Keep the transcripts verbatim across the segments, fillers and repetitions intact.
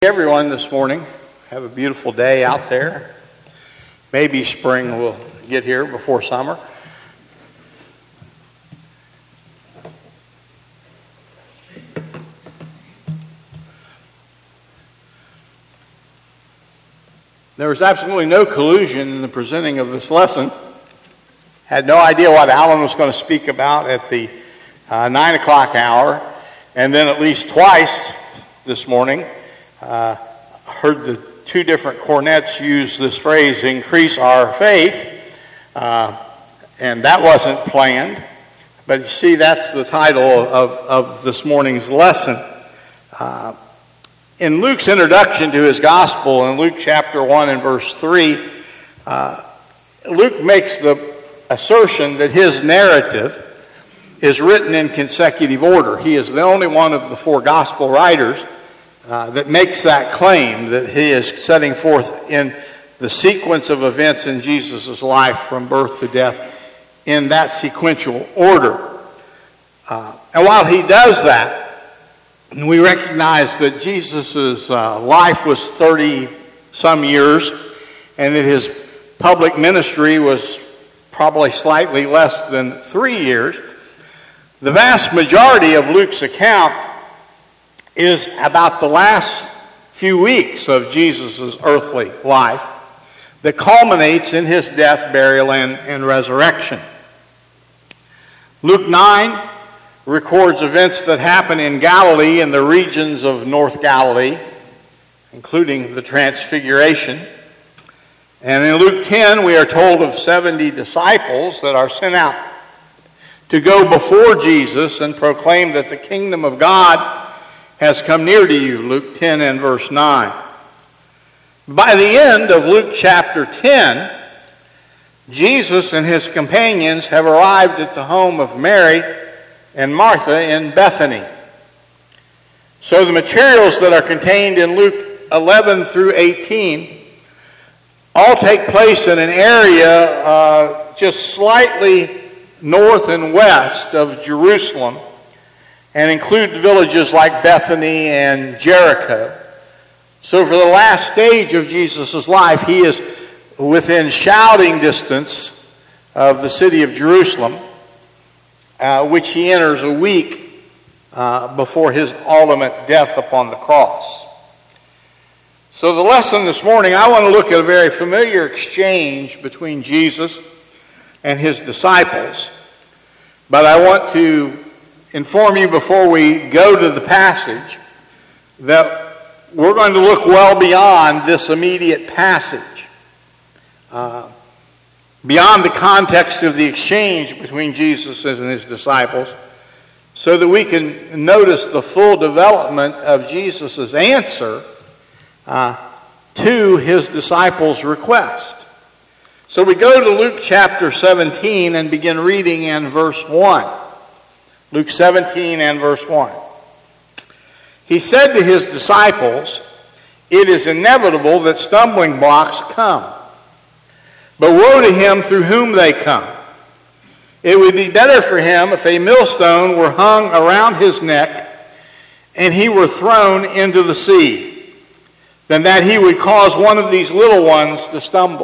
Everyone this morning, have a beautiful day out there. Maybe spring will get here before summer. There was absolutely no collusion in the presenting of this lesson. Had no idea what Alan was going to speak about at the uh, nine o'clock hour, and then at least twice this morning Uh, heard the two different cornets use this phrase, increase our faith, uh, and that wasn't planned. But you see, that's the title of, of this morning's lesson. Uh, in Luke's introduction to his gospel, in Luke chapter one and verse three, uh, Luke makes the assertion that his narrative is written in consecutive order. He is the only one of the four gospel writers Uh, that makes that claim, that he is setting forth in the sequence of events in Jesus' life from birth to death in that sequential order. Uh, and while he does that, we recognize that Jesus' uh, life was thirty some years, and that his public ministry was probably slightly less than three years. The vast majority of Luke's account is about the last few weeks of Jesus' earthly life that culminates in his death, burial, and, and resurrection. Luke nine records events that happen in Galilee and the regions of North Galilee, including the Transfiguration. And in Luke ten, we are told of seventy disciples that are sent out to go before Jesus and proclaim that the kingdom of God has come near to you, Luke ten and verse nine. By the end of Luke chapter ten, Jesus and his companions have arrived at the home of Mary and Martha in Bethany. So the materials that are contained in Luke eleven through eighteen all take place in an area uh, just slightly north and west of Jerusalem, and include villages like Bethany and Jericho. So for the last stage of Jesus' life, he is within shouting distance of the city of Jerusalem, uh, which he enters a week uh, before his ultimate death upon the cross. So the lesson this morning, I want to look at a very familiar exchange between Jesus and his disciples, but I want to inform you before we go to the passage that we're going to look well beyond this immediate passage, uh, beyond the context of the exchange between Jesus and his disciples, so that we can notice the full development of Jesus' answer uh, to his disciples' request. So we go to Luke chapter seventeen and begin reading in verse one. Luke seventeen and verse one. He said to his disciples, "It is inevitable that stumbling blocks come, but woe to him through whom they come. It would be better for him if a millstone were hung around his neck and he were thrown into the sea, than that he would cause one of these little ones to stumble.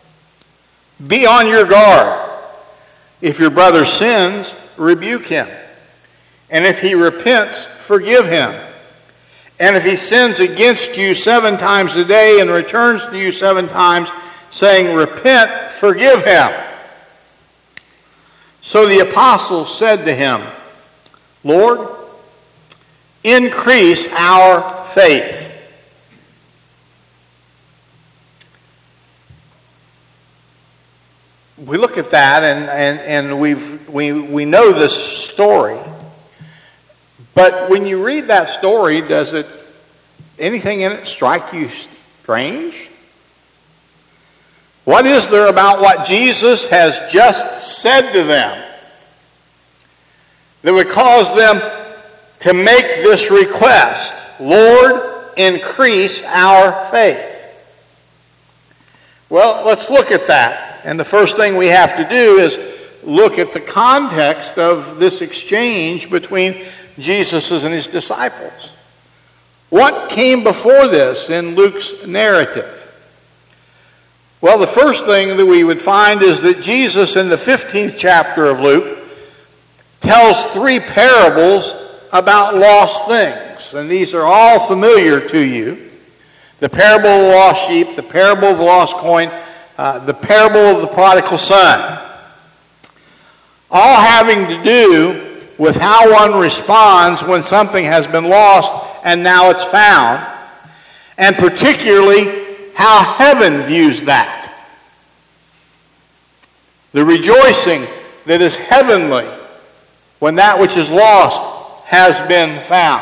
Be on your guard. If your brother sins, rebuke him. And if he repents, forgive him. And if he sins against you seven times a day and returns to you seven times, saying, repent, forgive him." So the apostles said to him, "Lord, increase our faith." We look at that and, and, and we've, we, we know this story. But when you read that story, does it anything in it strike you strange? What is there about what Jesus has just said to them that would cause them to make this request? Lord, increase our faith. Well, let's look at that. And the first thing we have to do is look at the context of this exchange between Jesus and his disciples. What came before this in Luke's narrative? Well, the first thing that we would find is that Jesus in the fifteenth chapter of Luke tells three parables about lost things. And these are all familiar to you. The parable of the lost sheep, the parable of the lost coin, uh, the parable of the prodigal son. All having to do with how one responds when something has been lost and now it's found. And particularly how heaven views that. The rejoicing that is heavenly when that which is lost has been found.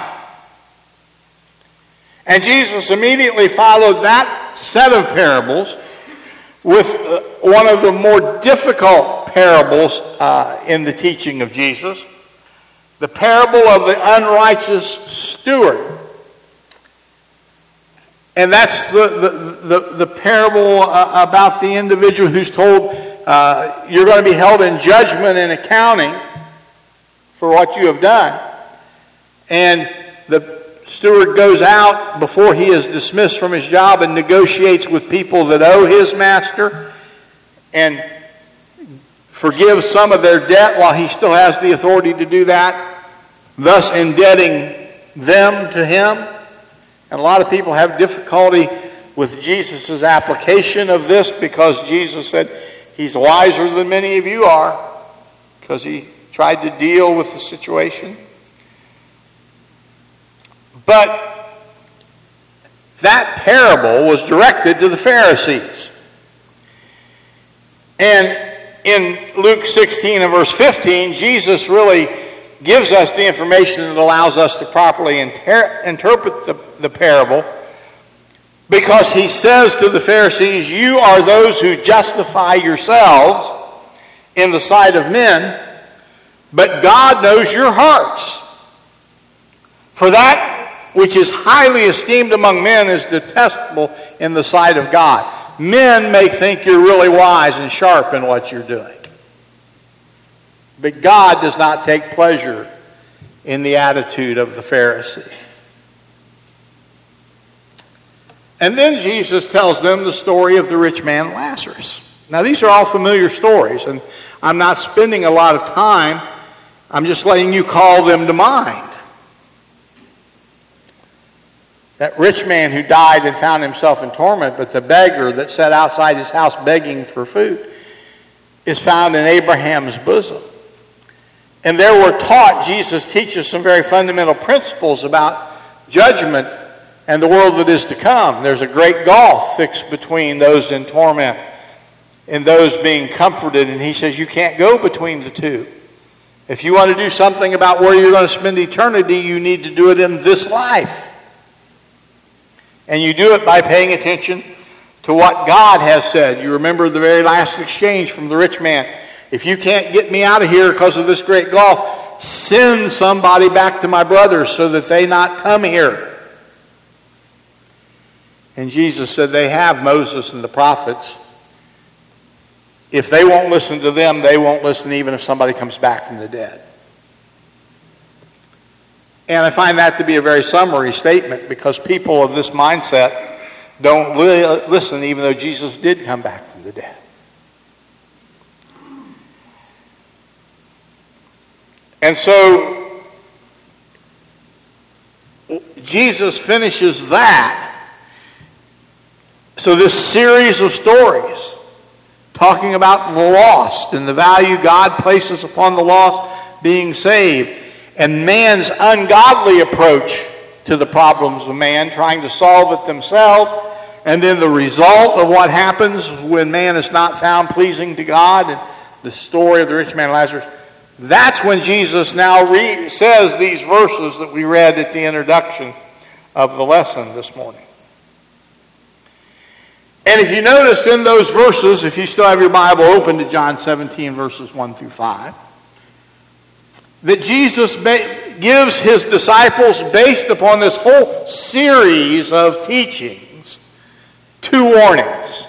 And Jesus immediately followed that set of parables with one of the more difficult parables uh, in the teaching of Jesus, the parable of the unrighteous steward. And that's the, the, the, the parable uh, about the individual who's told uh, you're going to be held in judgment and accounting for what you have done. And the steward goes out before he is dismissed from his job and negotiates with people that owe his master and forgives some of their debt while he still has the authority to do that, thus indebting them to him. And a lot of people have difficulty with Jesus' application of this because Jesus said he's wiser than many of you are because he tried to deal with the situation. But that parable was directed to the Pharisees. And in Luke sixteen and verse fifteen, Jesus really gives us the information that allows us to properly inter- interpret the, the parable, because he says to the Pharisees, you are those who justify yourselves in the sight of men, but God knows your hearts. For that which is highly esteemed among men is detestable in the sight of God. Men may think you're really wise and sharp in what you're doing. But God does not take pleasure in the attitude of the Pharisee. And then Jesus tells them the story of the rich man Lazarus. Now these are all familiar stories, and I'm not spending a lot of time. I'm just letting you call them to mind. That rich man who died and found himself in torment, but the beggar that sat outside his house begging for food is found in Abraham's bosom. And there we're taught, Jesus teaches some very fundamental principles about judgment and the world that is to come. There's a great gulf fixed between those in torment and those being comforted. And he says you can't go between the two. If you want to do something about where you're going to spend eternity, you need to do it in this life. And you do it by paying attention to what God has said. You remember the very last exchange from the rich man. If you can't get me out of here because of this great gulf, send somebody back to my brothers so that they not come here. And Jesus said they have Moses and the prophets. If they won't listen to them, they won't listen even if somebody comes back from the dead. And I find that to be a very summary statement because people of this mindset don't li- listen even though Jesus did come back from the dead. And so Jesus finishes that. So this series of stories talking about the lost and the value God places upon the lost being saved, and man's ungodly approach to the problems of man, trying to solve it themselves, and then the result of what happens when man is not found pleasing to God, and the story of the rich man Lazarus. That's when Jesus now re- says these verses that we read at the introduction of the lesson this morning. And if you notice in those verses, if you still have your Bible open to John seventeen, verses one through five, that Jesus gives his disciples, based upon this whole series of teachings, two warnings.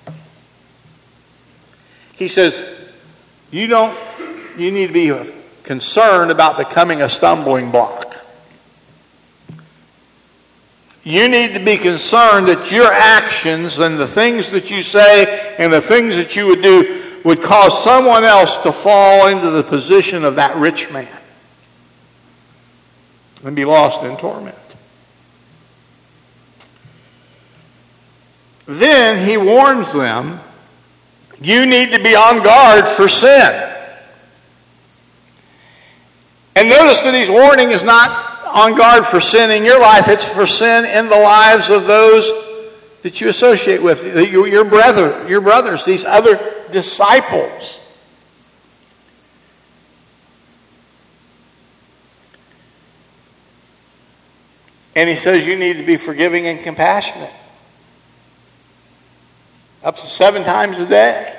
He says, you don't, you need to be concerned about becoming a stumbling block. You need to be concerned that your actions and the things that you say and the things that you would do would cause someone else to fall into the position of that rich man and be lost in torment. Then he warns them, you need to be on guard for sin. And notice that he's warning is not on guard for sin in your life, it's for sin in the lives of those that you associate with, your brother, your brothers, these other disciples. And he says you need to be forgiving and compassionate. Up to seven times a day.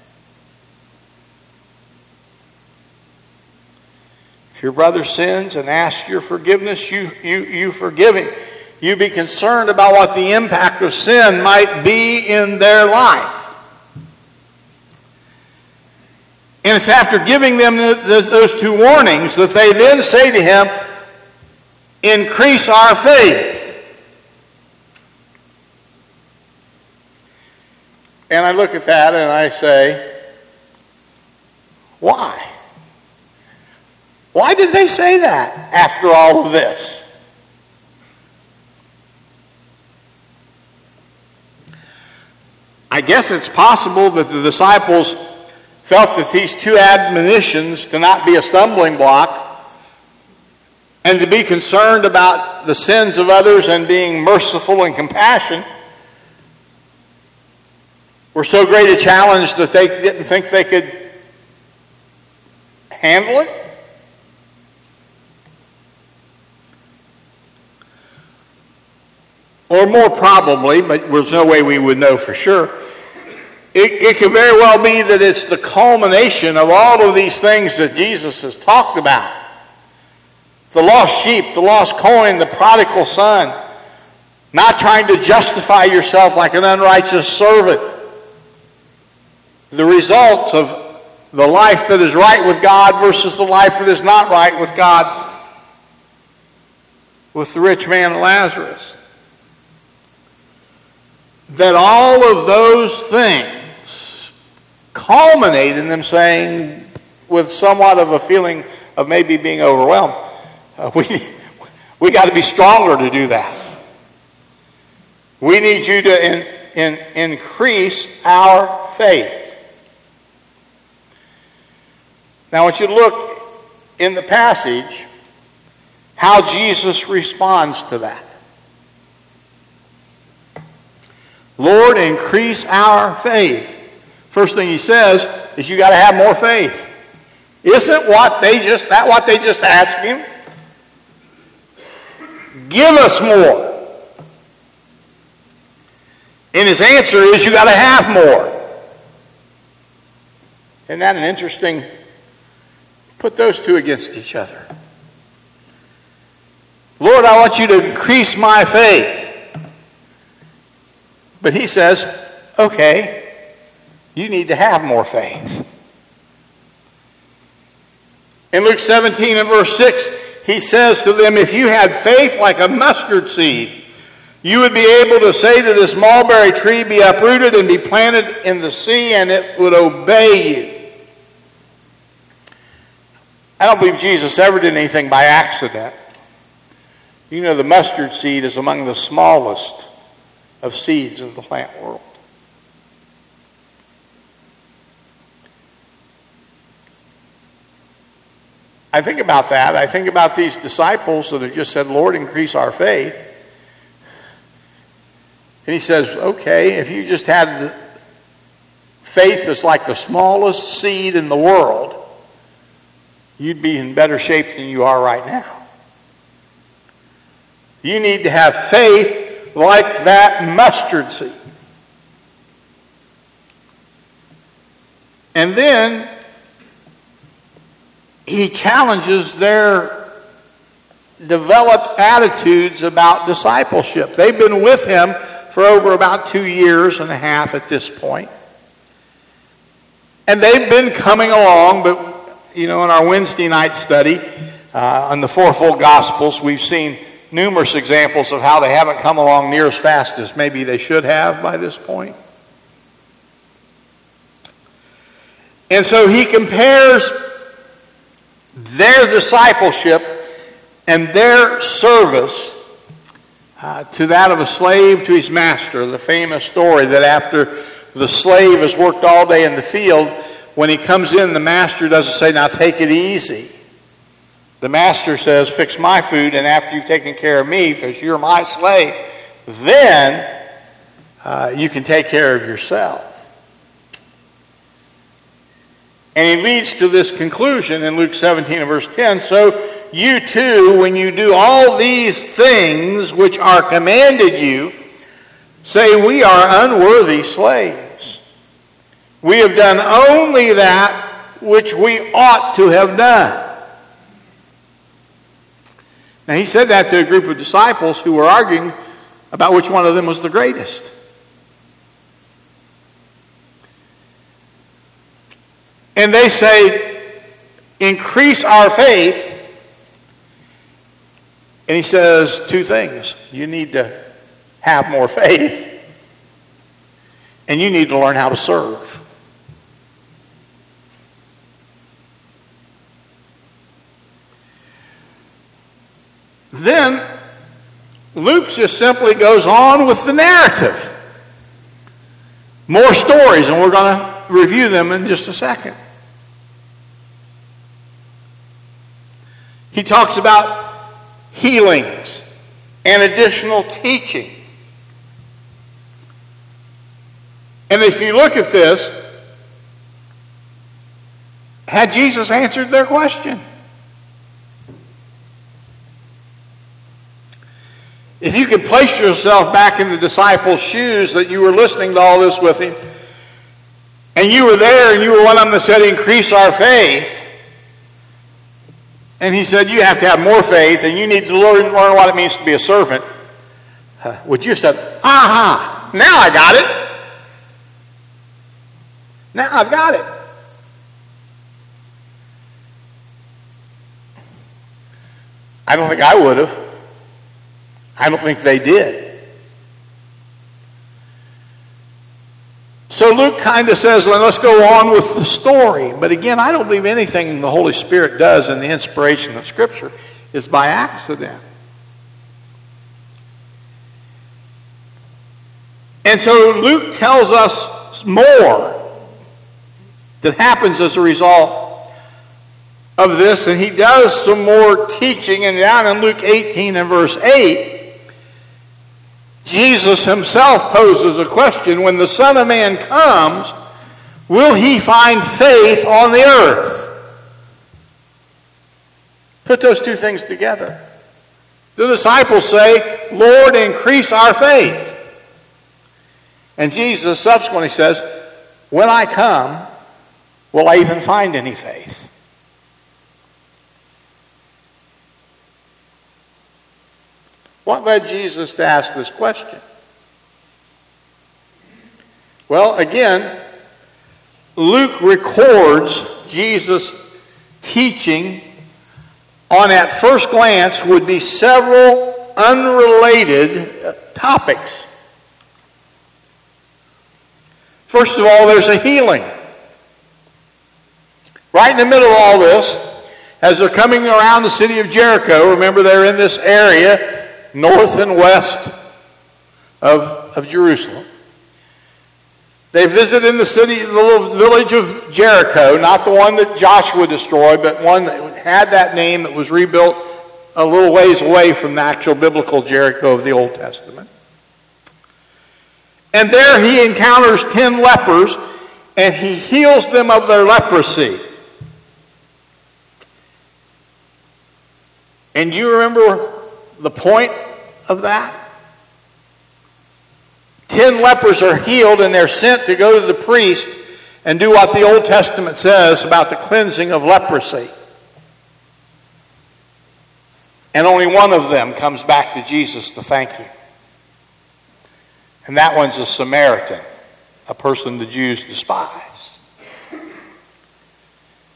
If your brother sins and asks your forgiveness, you, you, you forgive him. You be concerned about what the impact of sin might be in their life. And it's after giving them the, the, those two warnings that they then say to him, increase our faith. And I look at that and I say, why? Why did they say that after all of this? I guess it's possible that the disciples felt that these two admonitions to not be a stumbling block and to be concerned about the sins of others and being merciful and compassion were so great a challenge that they didn't think they could handle it. Or more probably, but there's no way we would know for sure, it, it could very well be that it's the culmination of all of these things that Jesus has talked about. The lost sheep, the lost coin, the prodigal son, not trying to justify yourself like an unrighteous servant. The results of the life that is right with God versus the life that is not right with God with the rich man Lazarus. That all of those things culminate in them saying, with somewhat of a feeling of maybe being overwhelmed, uh, we we got to be stronger to do that. We need you to in, in, increase our faith. Now, I want you to look in the passage how Jesus responds to that. Lord, increase our faith. First thing he says is you got to have more faith. Isn't what they just that what they just asked him? Give us more. And his answer is you got to have more. Isn't that an interesting? Put those two against each other. Lord, I want you to increase my faith. But he says, okay, you need to have more faith. In Luke seventeen and verse six, he says to them, if you had faith like a mustard seed, you would be able to say to this mulberry tree, be uprooted and be planted in the sea, and it would obey you. I don't believe Jesus ever did anything by accident. You know, the mustard seed is among the smallest of seeds of the plant world. I think about that. I think about these disciples that have just said, Lord, increase our faith. And he says, okay, if you just had faith that's like the smallest seed in the world, you'd be in better shape than you are right now. You need to have faith like that mustard seed. And then he challenges their developed attitudes about discipleship. They've been with him for over about two years and a half at this point. And they've been coming along, but, you know, in our Wednesday night study uh, on the fourfold Gospels, we've seen numerous examples of how they haven't come along near as fast as maybe they should have by this point. And so he compares their discipleship and their service uh, to that of a slave to his master. The famous story that after the slave has worked all day in the field, when he comes in, the master doesn't say, now take it easy. The master says, fix my food, and after you've taken care of me, because you're my slave, then uh, you can take care of yourself. And he leads to this conclusion in Luke seventeen and verse ten. So you too, when you do all these things which are commanded you, say, we are unworthy slaves. We have done only that which we ought to have done. Now he said that to a group of disciples who were arguing about which one of them was the greatest. And they say, increase our faith. And he says two things. You need to have more faith, and you need to learn how to serve. Then Luke just simply goes on with the narrative. More stories, and we're going to review them in just a second. He talks about healings and additional teaching. And if you look at this, had Jesus answered their question? If you could place yourself back in the disciples' shoes that you were listening to all this with him, and you were there and you were one of them that said, increase our faith, and he said, you have to have more faith and you need to learn, learn what it means to be a servant, uh, would you have said, aha, now I got it. Now I've got it. I don't think I would have. I don't think they did. So Luke kind of says, well, let's go on with the story. But again, I don't believe anything the Holy Spirit does in the inspiration of Scripture is by accident. And so Luke tells us more that happens as a result of this. And he does some more teaching. And down in Luke eighteen and verse eight, Jesus himself poses a question. When the Son of Man comes, will he find faith on the earth? Put those two things together. The disciples say, Lord, increase our faith. And Jesus subsequently says, when I come, will I even find any faith? What led Jesus to ask this question? Well, again, Luke records Jesus' teaching on, at first glance, would be several unrelated topics. First of all, there's a healing. Right in the middle of all this, as they're coming around the city of Jericho, remember they're in this area north and west of, of Jerusalem. They visit in the city, the little village of Jericho, not the one that Joshua destroyed, but one that had that name that was rebuilt a little ways away from the actual biblical Jericho of the Old Testament. And there he encounters ten lepers, and he heals them of their leprosy. And do you remember the point of that? Ten lepers are healed, and they're sent to go to the priest and do what the Old Testament says about the cleansing of leprosy. And only one of them comes back to Jesus to thank him. And that one's a Samaritan, a person the Jews despised.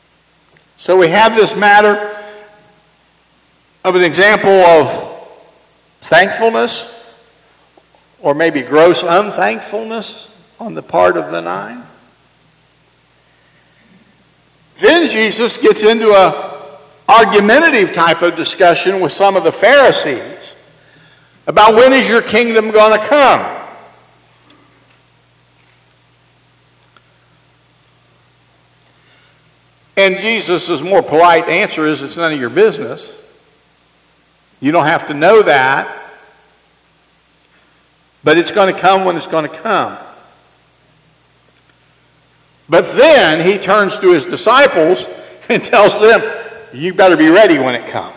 So we have this matter of an example of thankfulness or maybe gross unthankfulness on the part of the nine. Then Jesus gets into a argumentative type of discussion with some of the Pharisees about when is your kingdom going to come. And Jesus' more polite answer is, it's none of your business. You don't have to know that. But it's going to come when it's going to come. But then he turns to his disciples and tells them, you better be ready when it comes.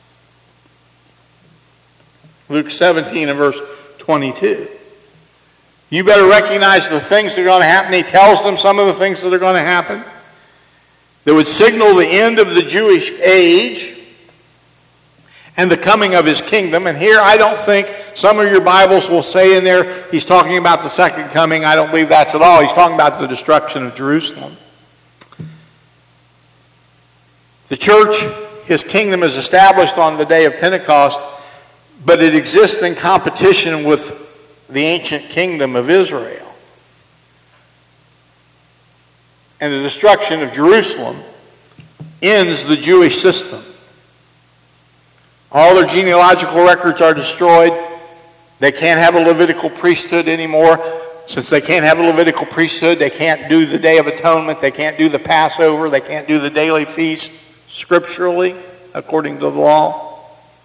Luke seventeen and verse twenty-two. You better recognize the things that are going to happen. He tells them some of the things that are going to happen that would signal the end of the Jewish age and the coming of his kingdom. And here I don't think some of your Bibles will say in there he's talking about the second coming. I don't believe that's at all. He's talking about the destruction of Jerusalem. The church, his kingdom, is established on the day of Pentecost, but it exists in competition with the ancient kingdom of Israel. And the destruction of Jerusalem ends the Jewish system. All their genealogical records are destroyed. They can't have a Levitical priesthood anymore. Since they can't have a Levitical priesthood, they can't do the Day of Atonement. They can't do the Passover. They can't do the daily feast scripturally, according to the law.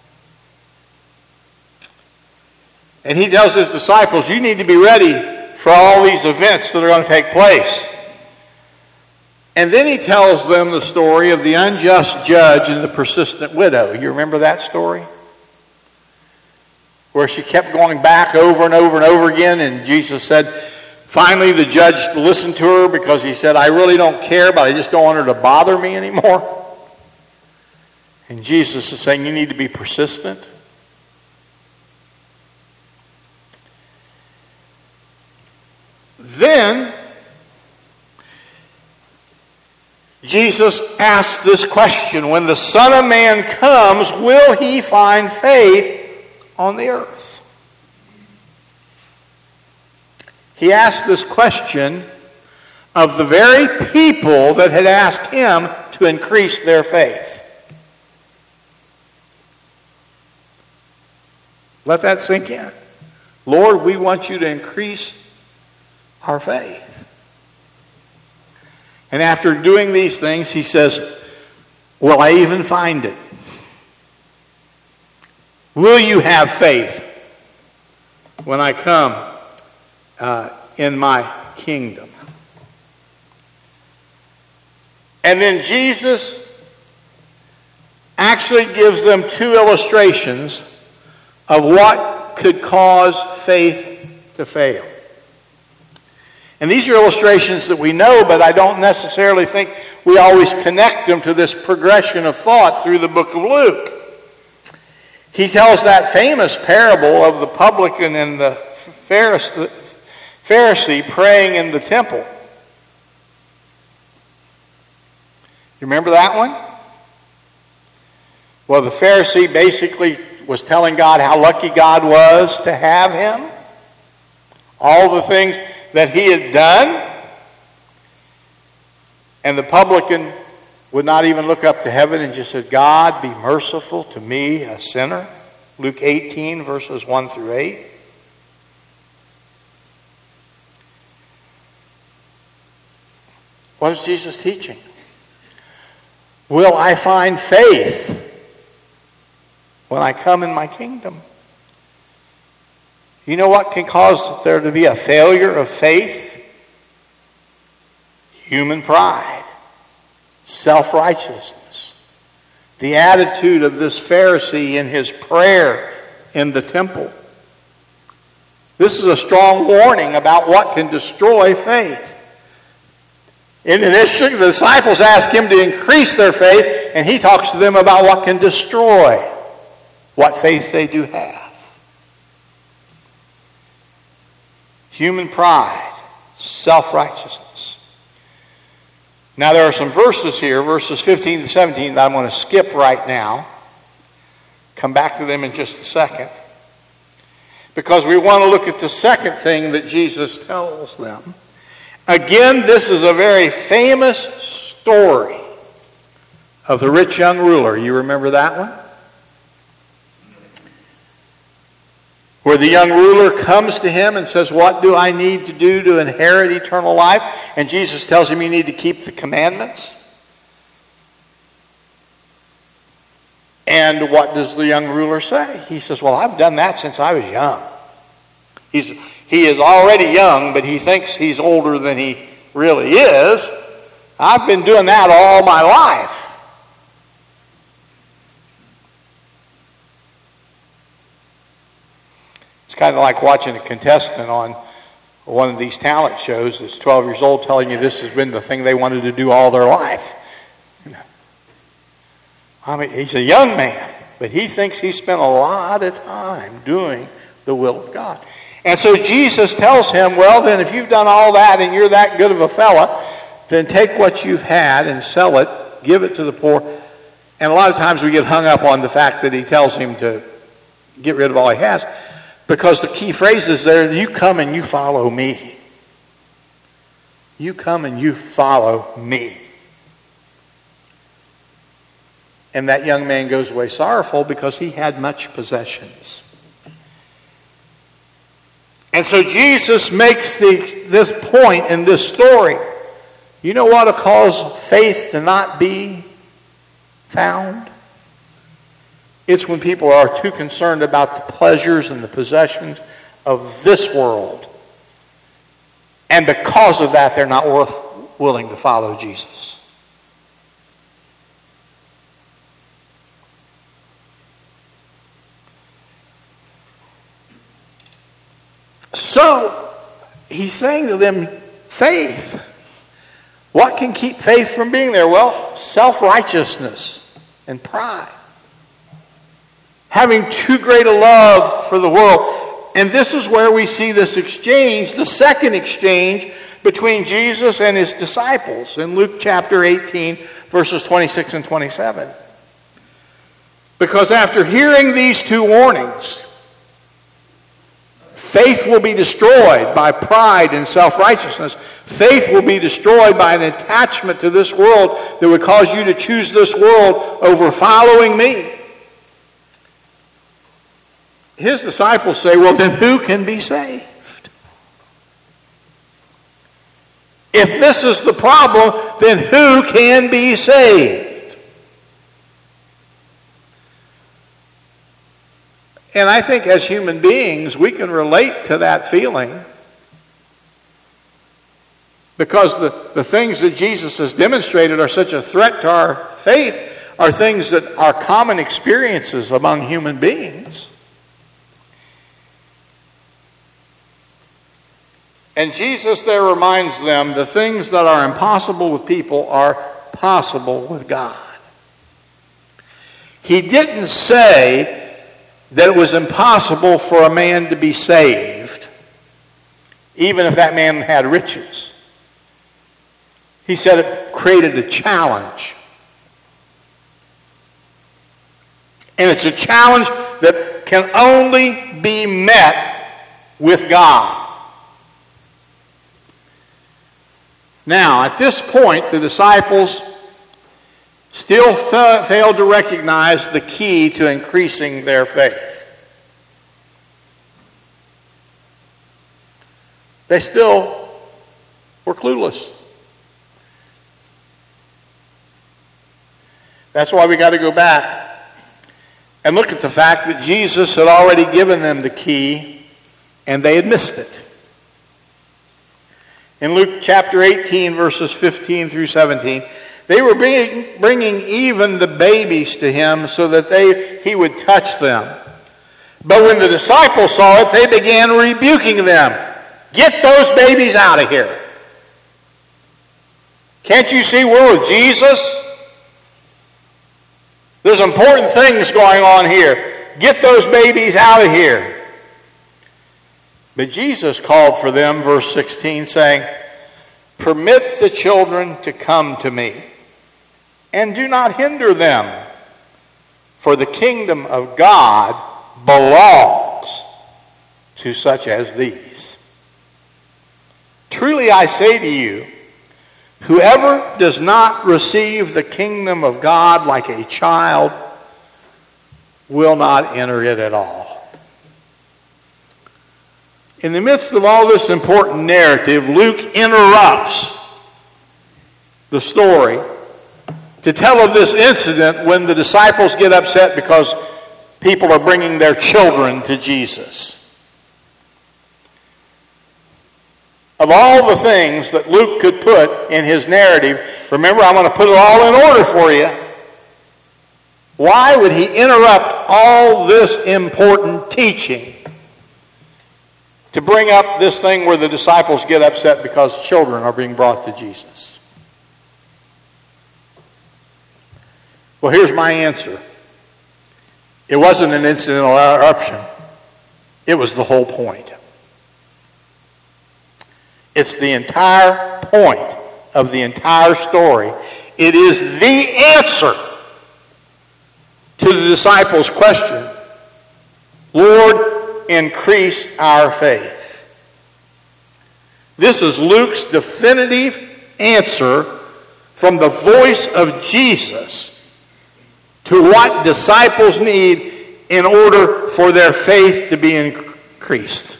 And he tells his disciples, you need to be ready for all these events that are going to take place. And then he tells them the story of the unjust judge and the persistent widow. You remember that story? Where she kept going back over and over and over again, and Jesus said, finally the judge listened to her because he said, I really don't care, but I just don't want her to bother me anymore. And Jesus is saying, you need to be persistent. Then Jesus asks this question, when the Son of Man comes, will he find faith on the earth? He asked this question of the very people that had asked him to increase their faith. Let that sink in. Lord, we want you to increase our faith. And after doing these things, he says, will I even find it? Will you have faith when I come uh, in my kingdom? And then Jesus actually gives them two illustrations of what could cause faith to fail. And these are illustrations that we know, but I don't necessarily think we always connect them to this progression of thought through the book of Luke. He tells that famous parable of the publican and the Pharisee praying in the temple. You remember that one? Well, the Pharisee basically was telling God how lucky God was to have him. All the things that he had done. And the publican would not even look up to heaven and just said, God, be merciful to me, a sinner. Luke eighteen, verses one through eight. What is Jesus teaching? Will I find faith when I come in my kingdom? You know what can cause there to be a failure of faith? Human pride, self-righteousness. The attitude of this Pharisee in his prayer in the temple. This is a strong warning about what can destroy faith. In initially, the disciples ask him to increase their faith, and he talks to them about what can destroy what faith they do have. Human pride, self-righteousness. Now there are some verses here, verses fifteen to seventeen, that I'm going to skip right now. Come back to them in just a second. because we want to look at the second thing that Jesus tells them. Again, this is a very famous story of the rich young ruler. You remember that one? Where the young ruler comes to him and says, what do I need to do to inherit eternal life? And Jesus tells him you need to keep the commandments. And what does the young ruler say? He says, well, I've done that since I was young. He's, he is already young, but he thinks he's older than he really is. I've been doing that all my life. It's kind of like watching a contestant on one of these talent shows that's twelve years old telling you this has been the thing they wanted to do all their life. I mean, he's a young man, but he thinks he spent a lot of time doing the will of God. And so Jesus tells him, well, then if you've done all that and you're that good of a fella, then take what you've had and sell it, give it to the poor. And a lot of times we get hung up on the fact that he tells him to get rid of all he has, because the key phrase is there, you come and you follow me. You come and you follow me. And that young man goes away sorrowful because he had much possessions. And so Jesus makes the, this point in this story. You know what will cause faith to not be found? It's when people are too concerned about the pleasures and the possessions of this world. And because of that, they're not worth, willing to follow Jesus. So, he's saying to them, faith. What can keep faith from being there? Well, self-righteousness and pride. Having too great a love for the world. And this is where we see this exchange, the second exchange between Jesus and his disciples in Luke chapter eighteen, verses twenty-six and twenty-seven. Because after hearing these two warnings, faith will be destroyed by pride and self-righteousness. Faith will be destroyed by an attachment to this world that would cause you to choose this world over following me. His disciples say, well, then who can be saved? If this is the problem, then who can be saved? And I think as human beings, we can relate to that feeling. Because the, the things that Jesus has demonstrated are such a threat to our faith, are things that are common experiences among human beings. And Jesus there reminds them the things that are impossible with people are possible with God. He didn't say that it was impossible for a man to be saved, even if that man had riches. He said it created a challenge. And it's a challenge that can only be met with God. Now, at this point, the disciples still fa- failed to recognize the key to increasing their faith. They still were clueless. That's why we got to go back and look at the fact that Jesus had already given them the key and they had missed it. In Luke chapter eighteen, verses fifteen through seventeen, they were bringing, bringing even the babies to him so that they he would touch them. But when the disciples saw it, they began rebuking them. Get those babies out of here. Can't you see we're with Jesus? There's important things going on here. Get those babies out of here. But Jesus called for them, verse sixteen, saying, permit the children to come to me, and do not hinder them, for the kingdom of God belongs to such as these. Truly I say to you, whoever does not receive the kingdom of God like a child will not enter it at all. In the midst of all this important narrative, Luke interrupts the story to tell of this incident when the disciples get upset because people are bringing their children to Jesus. Of all the things that Luke could put in his narrative, remember, I'm going to put it all in order for you. Why would he interrupt all this important teaching to bring up this thing where the disciples get upset because children are being brought to Jesus? Well, here's my answer. It wasn't an incidental interruption. It was the whole point. It's the entire point of the entire story. It is the answer to the disciples' question, Lord, increase our faith. This is Luke's definitive answer from the voice of Jesus to what disciples need in order for their faith to be increased.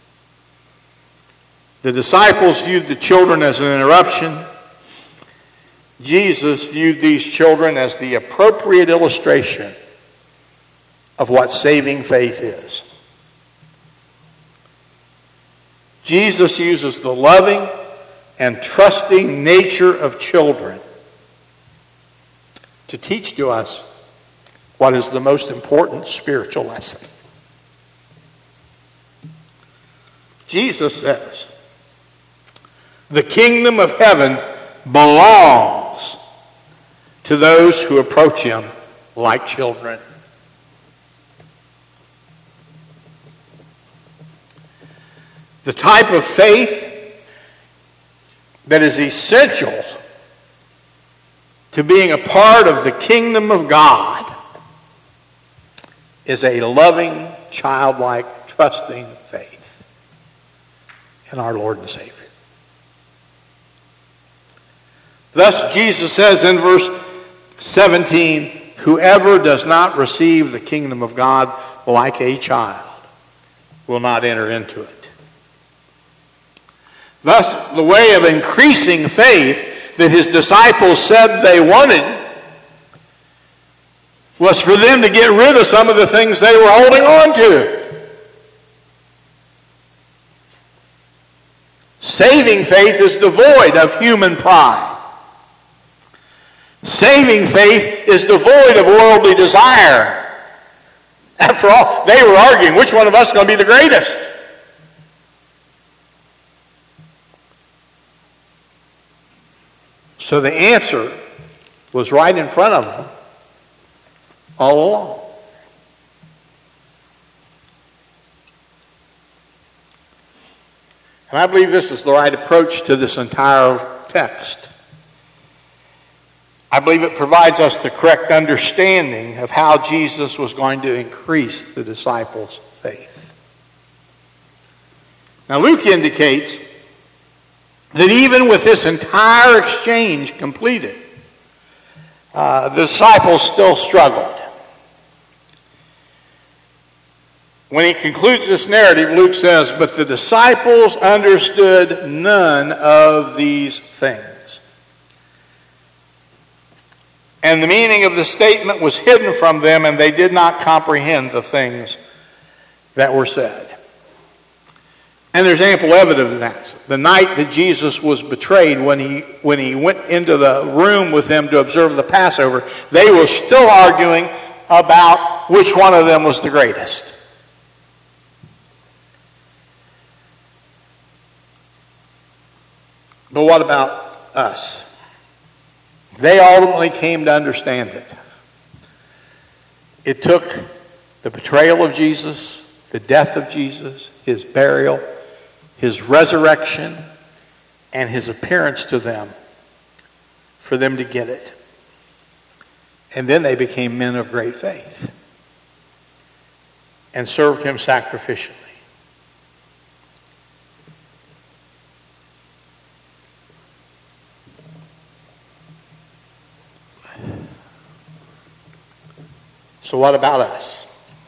The disciples viewed the children as an interruption. Jesus viewed these children as the appropriate illustration of what saving faith is. Jesus uses the loving and trusting nature of children to teach to us what is the most important spiritual lesson. Jesus says, the kingdom of heaven belongs to those who approach him like children. The type of faith that is essential to being a part of the kingdom of God is a loving, childlike, trusting faith in our Lord and Savior. Thus, Jesus says in verse seventeen, whoever does not receive the kingdom of God like a child will not enter into it. Thus, the way of increasing faith that his disciples said they wanted was for them to get rid of some of the things they were holding on to. Saving faith is devoid of human pride. Saving faith is devoid of worldly desire. After all, they were arguing, which one of us is going to be the greatest? So the answer was right in front of them all along. And I believe this is the right approach to this entire text. I believe it provides us the correct understanding of how Jesus was going to increase the disciples' faith. Now, Luke indicates that even with this entire exchange completed, uh, the disciples still struggled. When he concludes this narrative, Luke says, but the disciples understood none of these things. And the meaning of the statement was hidden from them, and they did not comprehend the things that were said. And there's ample evidence of that. The night that Jesus was betrayed, when he when he went into the room with them to observe the Passover, they were still arguing about which one of them was the greatest. But what about us? They ultimately came to understand it. It took the betrayal of Jesus, the death of Jesus, his burial, his resurrection, and his appearance to them for them to get it. And then they became men of great faith and served him sacrificially. So what about us?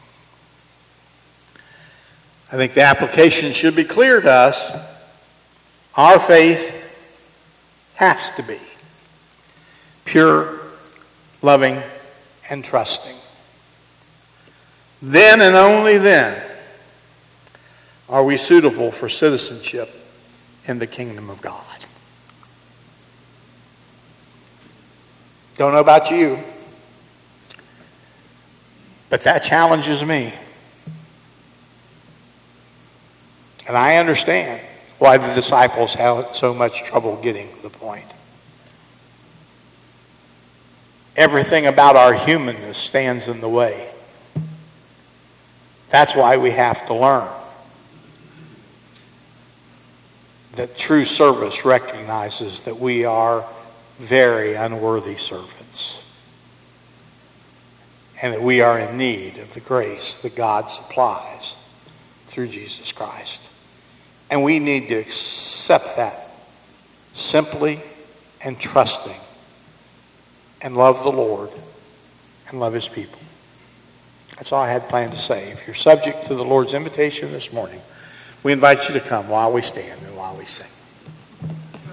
I think the application should be clear to us. Our faith has to be pure, loving, and trusting. Then and only then are we suitable for citizenship in the kingdom of God. Don't know about you, but that challenges me. And I understand why the disciples had so much trouble getting the point. Everything about our humanness stands in the way. That's why we have to learn that true service recognizes that we are very unworthy servants and that we are in need of the grace that God supplies through Jesus Christ. And we need to accept that simply and trusting and love the Lord and love His people. That's all I had planned to say. If you're subject to the Lord's invitation this morning, we invite you to come while we stand and while we sing.